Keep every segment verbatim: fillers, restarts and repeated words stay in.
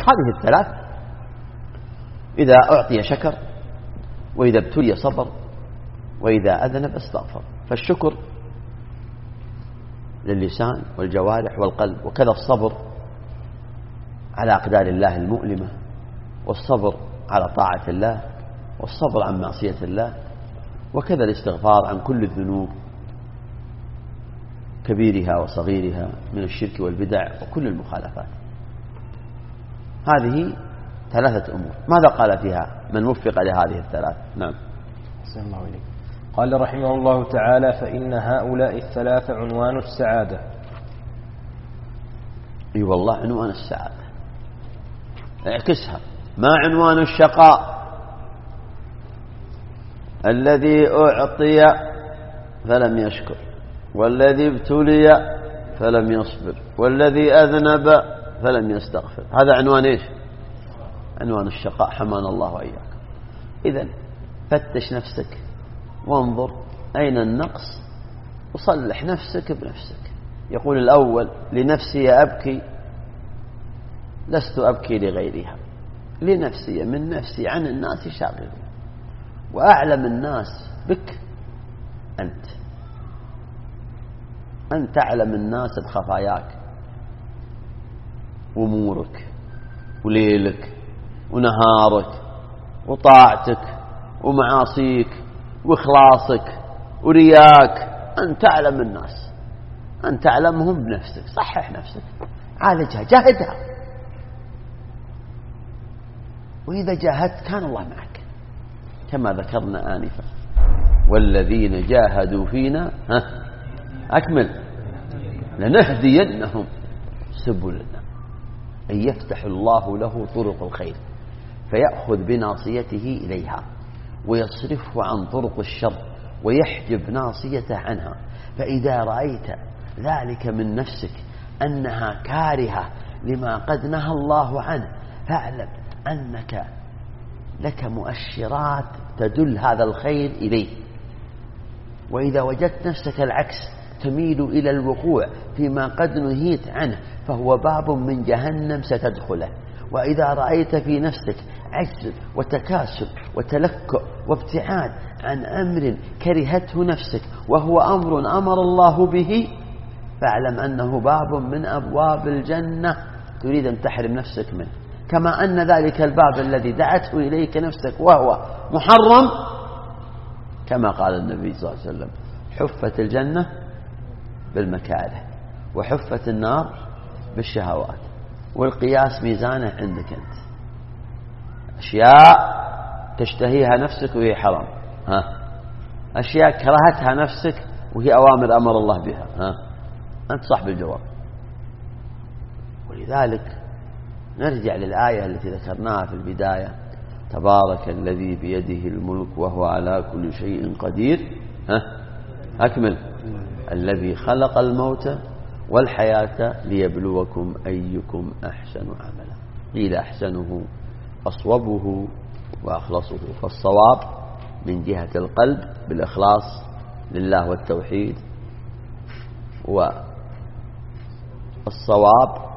هذه الثلاث: إذا أعطي شكر، وإذا ابتلي صبر، وإذا أذنب استغفر. فالشكر للسان والجوارح والقلب، وكذا الصبر على أقدار الله المؤلمة، والصبر على طاعة الله، والصبر عن معصية الله، وكذا الاستغفار عن كل الذنوب كبيرها وصغيرها من الشرك والبدع وكل المخالفات. هذه ثلاثة أمور. ماذا قال فيها من وفق لهذه الثلاث؟ نعم. أحسن الله إليك. قال رحمه الله تعالى: فإن هؤلاء الثلاثة عنوان السعادة. اي والله عنوان السعادة. اعكسها: ما عنوان الشقاء؟ الذي أعطي فلم يشكر، والذي ابتلي فلم يصبر، والذي أذنب فلم يستغفر. هذا عنوان إيش؟ عنوان الشقاء، حمانا الله وإياكم. إذن فتش نفسك وانظر أين النقص وصلح نفسك بنفسك. يقول الأول: لنفسي أبكي، لست أبكي لغيرها، لنفسي من نفسي عن الناس شاغل، وأعلم الناس بك أنت. أنت أعلم الناس بخفاياك وأمورك وليلك ونهارك وطاعتك ومعاصيك وإخلاصك ورياك. أنت أعلم الناس، أنت تعلمهم بنفسك. صحح نفسك، عالجها، جاهدها، وإذا جاهدت كان الله معك كما ذكرنا آنفا: والذين جاهدوا فينا ها أكمل لنهدينهم سبلنا. أن يفتح الله له طرق الخير فيأخذ بناصيته إليها، ويصرفه عن طرق الشر ويحجب ناصيته عنها. فإذا رأيت ذلك من نفسك أنها كارهة لما قد نهى الله عنه، فاعلم أنك لك مؤشرات تدل هذا الخير إليه. وإذا وجدت نفسك العكس، تميل إلى الوقوع فيما قد نهيت عنه، فهو باب من جهنم ستدخله. وإذا رأيت في نفسك عجز وتكاسل وتلكؤ وابتعاد عن أمر كرهته نفسك وهو أمر أمر الله به، فاعلم أنه باب من أبواب الجنة تريد أن تحرم نفسك منه. كما أن ذلك الباب الذي دعته إليك نفسك وهو محرم، كما قال النبي صلى الله عليه وسلم: حفت الجنة بالمكاره، وحفت النار بالشهوات. والقياس ميزانه عندك أنت. أشياء تشتهيها نفسك وهي حرام، ها. أشياء كرهتها نفسك وهي أوامر أمر الله بها، ها. أنت صاحب الجواب. ولذلك نرجع للآية التي ذكرناها في البداية: تبارك الذي بيده الملك وهو على كل شيء قدير، ها. أكمل: الذي خلق الموت والحياة ليبلوكم أيكم أحسن عملا. قيل أحسنه أصوبه وأخلصه. فالصواب من جهة القلب بالإخلاص لله والتوحيد، والصواب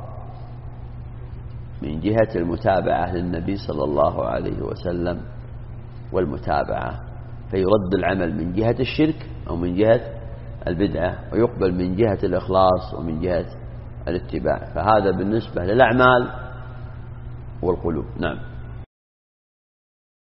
من جهة المتابعة للنبي صلى الله عليه وسلم والمتابعة، فيرد العمل من جهة الشرك أو من جهة البدعة، ويقبل من جهة الإخلاص ومن جهة الاتباع. فهذا بالنسبة للأعمال والقلوب. نعم.